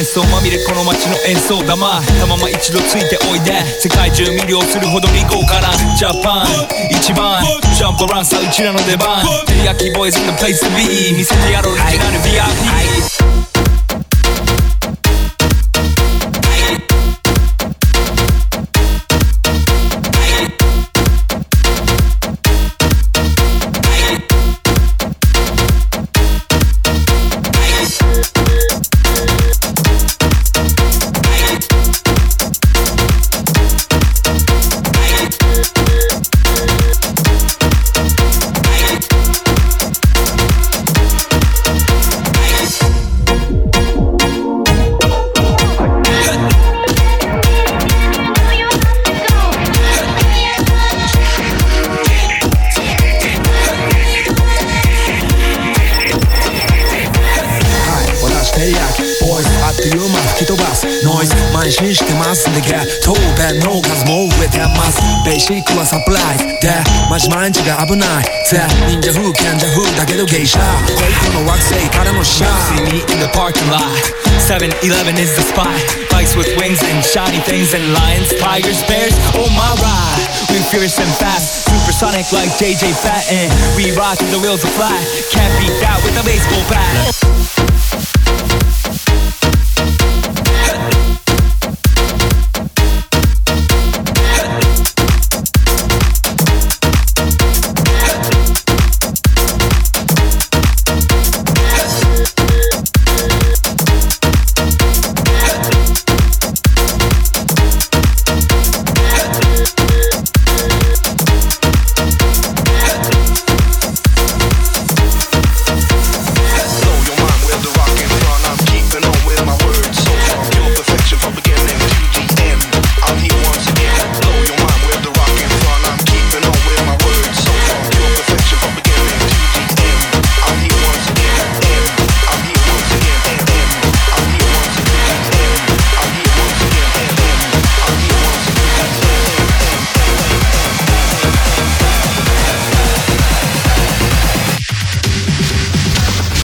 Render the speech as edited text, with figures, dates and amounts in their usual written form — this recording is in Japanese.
想まみれこの街の演奏玉たまま一度ついておいで世界中魅了するほどに豪華なジャパン一番ジャンプランさうちらの出番照り焼きボーイズ in the place to be 見せてやろうオリジナル VIP 慢心してますんでゲット弁の数も増えてますベーシックはサプライズでマジ毎日が危ないぜ忍者風賢者風だけど芸者この惑星からのシャー See me in the parking lot 7-Eleven is the spot Bikes with wings and shiny things and lions tigers bears oh my ride we fierce and fast supersonic like JJ Fatten we rock till the wheels are flat can't beat that with a baseball bat